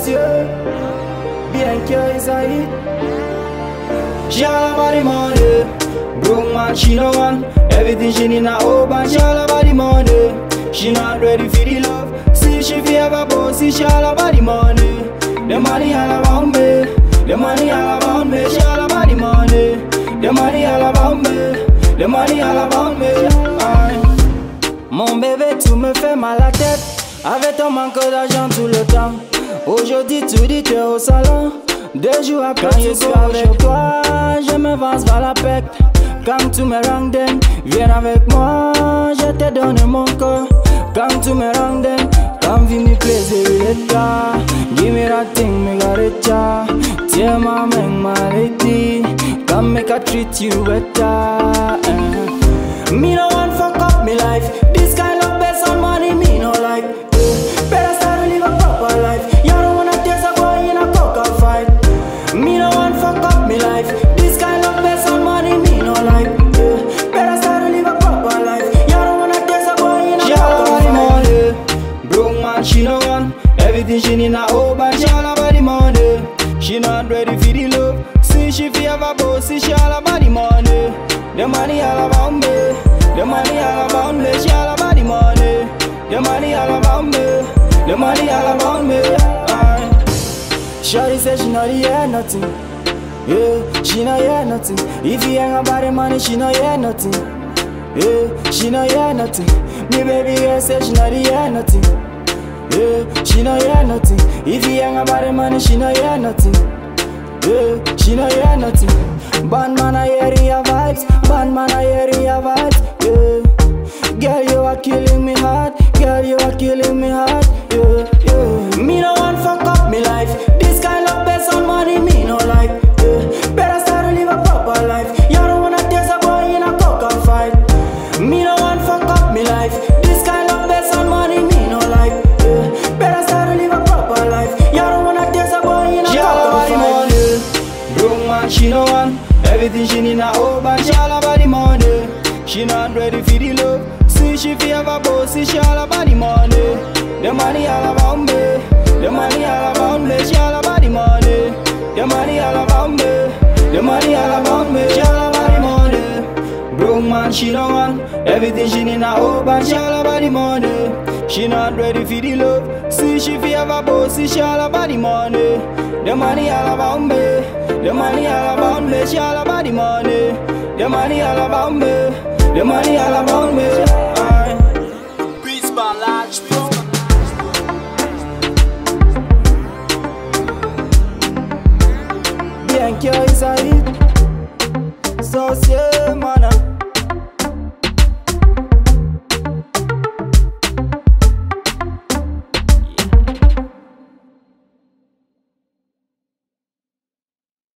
Saucieux, bien que ça hit. She all about the money. Broke man, she no want everything she need now. Oh, but she all about the money. She not ready for the love. See she feel ever bossy. She all about the money. The money all about me. The money all about me. She all about the money. The money all about me. The money all about me. Aye. Mon bébé, tout me fait mal à la tête. Avec ton manque d'argent tout le temps. Aujourd'hui, tu dis tu es au salon. 2 jours après, quand je suis avec toi, je m'avance vers la pec. Quand tu me rends dingue, viens avec moi, je te donne mon corps. Quand tu me rends dingue, come give me plaisir, give me that thing, me got it, ya. Tiens ma main, my lady, come make I treat you better. Me no want fuck up me life, this kind of based on money, me no like. Better start to live a proper life, you don't wanna taste a boy in a coca fight. Me no want fuck up me life, this kind of based on money, me no like. Better start to live a proper life, you don't wanna taste a boy in a coca fight. Broke man, she no want everything she need now. Oh, but she all about the money. She not ready for the love. See she feel ever bossy. She all about the money. The money all about me. The money all about me. She all about the money. The money all about me. The money all about me. Aye. Shawty said she not hear nothing. Yeah, she not hear nothing. If you ain't about the money, she not hear nothing. Yeah, she not hear nothing. Me baby girl said she not hear nothing. Yeah, she no hear nothing. If you ain't about the money, she no hear nothing. Yeah, she no hear nothing. Bad man, I hear your vibes. Bad man, I hear your vibes. Yeah, girl, you are killing me hard. Girl, you are killing me hard. Yeah, yeah. Me no want fuck up me life. This kind of based on money, me no like. Yeah, better start to live a proper life. You don't wanna taste a boy in a coca fight. Me no want fuck up me life. This kind of based on money, me no like. Better start to live a proper life. You don't wanna taste a boy in a coca fight. Broke man, she no want everything she need now. Oh, but she all about the money. She not ready for the love. See she feel ever bossy. She all about the money. The money all about me. The money all about me. She all about the money. The money all about me. The money all about me. She all about the money. Broke man, she no want everything she need now. Oh, but she all about the money. She not ready for the love. See she feel ever bossy. She all about the money. The money all about me. The money all about me. She all about the money. The money all about me. The money all about me. Aye. Beats by large people. Bien que ça hit. Saucieux,